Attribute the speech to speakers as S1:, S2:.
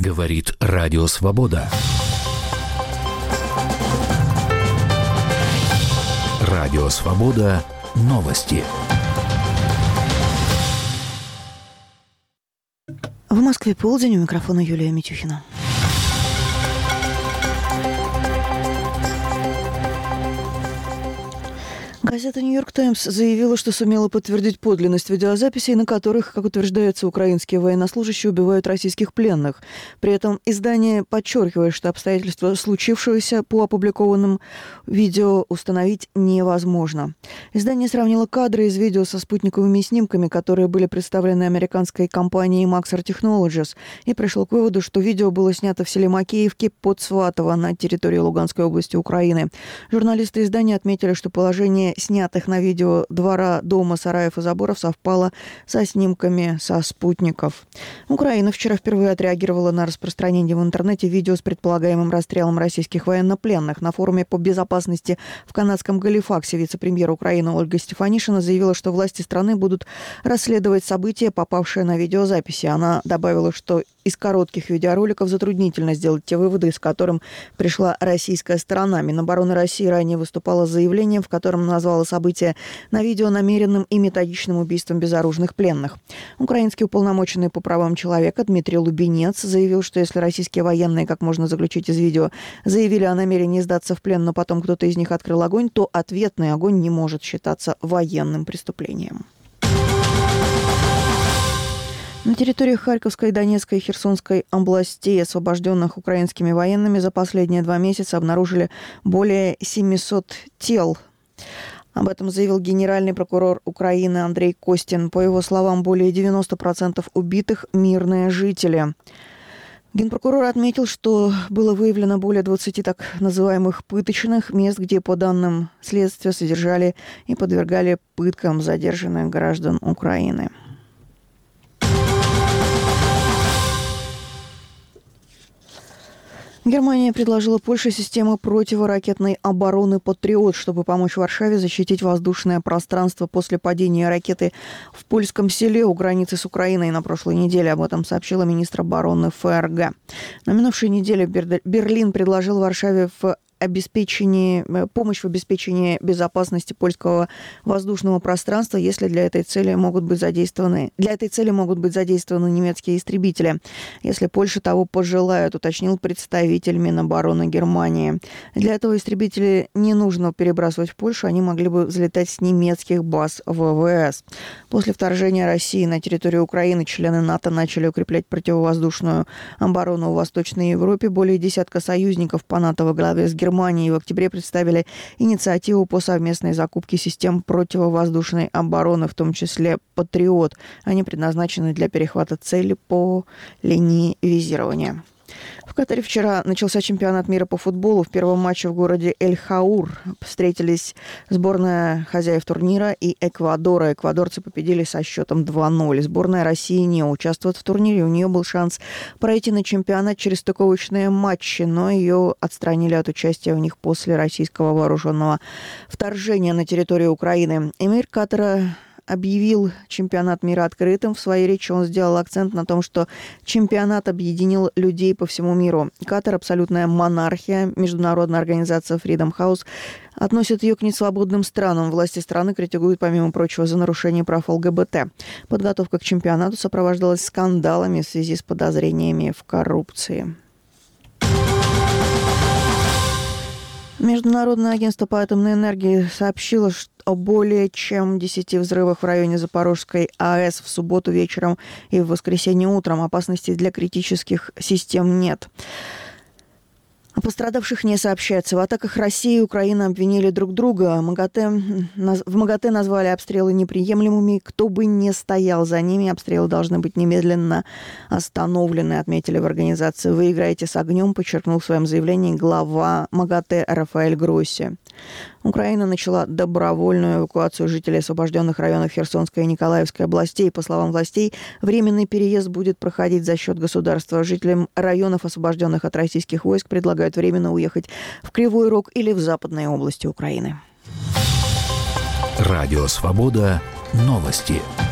S1: Говорит Радио Свобода. Радио Свобода. Новости.
S2: В Москве полдень, у микрофона Юлия Митюхина. Газета «Нью-Йорк Таймс» заявила, что сумела подтвердить подлинность видеозаписей, на которых, как утверждается, украинские военнослужащие убивают российских пленных. При этом издание подчеркивает, что обстоятельства случившегося по опубликованным видео установить невозможно. Издание сравнило кадры из видео со спутниковыми снимками, которые были представлены американской компанией Maxar Technologies, и пришло к выводу, что видео было снято в селе Макеевки под Сватово на территории Луганской области Украины. Журналисты издания отметили, что положение снятых на видео двора, дома, сараев и заборов совпало со снимками со спутников. Украина вчера впервые отреагировала на распространение в интернете видео с предполагаемым расстрелом российских военнопленных. На форуме по безопасности в канадском Галифаксе вице-премьер Украины Ольга Стефанишина заявила, что власти страны будут расследовать события, попавшие на видеозаписи. Она добавила, что из коротких видеороликов затруднительно сделать те выводы, с которым пришла российская сторона. Минобороны России ранее выступала с заявлением, в котором назвала события на видео намеренным и методичным убийством безоружных пленных. Украинский уполномоченный по правам человека Дмитрий Лубенец заявил, что если российские военные, как можно заключить из видео, заявили о намерении сдаться в плен, но потом кто-то из них открыл огонь, то ответный огонь не может считаться военным преступлением. На территории Харьковской, Донецкой и Херсонской областей, освобожденных украинскими военными, за последние 2 месяца обнаружили более 700 тел. Об этом заявил генеральный прокурор Украины Андрей Костин. По его словам, более 90% убитых – мирные жители. Генпрокурор отметил, что было выявлено более 20 так называемых пыточных мест, где, по данным следствия, содержали и подвергали пыткам задержанных граждан Украины. Германия предложила Польше систему противоракетной обороны «Патриот», чтобы помочь Варшаве защитить воздушное пространство после падения ракеты в польском селе у границы с Украиной на прошлой неделе. Об этом сообщила министр обороны ФРГ. На минувшей неделе Берлин предложил Варшаве помощь в обеспечении безопасности польского воздушного пространства, если для этой цели могут быть задействованы немецкие истребители. Если Польша того пожелает, уточнил представитель Минобороны Германии. Для этого истребители не нужно перебрасывать в Польшу, они могли бы взлетать с немецких баз ВВС. После вторжения России на территорию Украины члены НАТО начали укреплять противовоздушную оборону в Восточной Европе. Более десятка союзников по НАТО во главе с Германией в октябре представили инициативу по совместной закупке систем противовоздушной обороны, в том числе «Патриот». Они предназначены для перехвата цели по линии визирования. В Катаре вчера начался чемпионат мира по футболу. В первом матче в городе Эль-Хаур встретились сборная хозяев турнира и Эквадора. Эквадорцы победили со счетом 2-0. Сборная России не участвует в турнире. У нее был шанс пройти на чемпионат через стыковочные матчи, но ее отстранили от участия в них после российского вооруженного вторжения на территорию Украины. Эмир Катара объявил чемпионат мира открытым. В своей речи он сделал акцент на том, что чемпионат объединил людей по всему миру. Катар – абсолютная монархия. Международная организация Freedom House относит ее к несвободным странам. Власти страны критикуют, помимо прочего, за нарушение прав ЛГБТ. Подготовка к чемпионату сопровождалась скандалами в связи с подозрениями в коррупции. Международное агентство по атомной энергии сообщило о более чем 10 взрывах в районе Запорожской АЭС в субботу вечером и в воскресенье утром. Опасности для критических систем нет. О пострадавших не сообщается. В атаках России и Украины обвинили друг друга. В МАГАТЭ назвали обстрелы неприемлемыми. Кто бы ни стоял за ними, обстрелы должны быть немедленно остановлены, отметили в организации. «Вы играете с огнем», подчеркнул в своем заявлении глава МАГАТЭ Рафаэль Гросси. Украина начала добровольную эвакуацию жителей освобожденных районов Херсонской и Николаевской областей. По словам властей, временный переезд будет проходить за счет государства. Жителям районов, освобожденных от российских войск, предлагают временно уехать в Кривой Рог или в западные области Украины.
S1: Радио Свобода. Новости.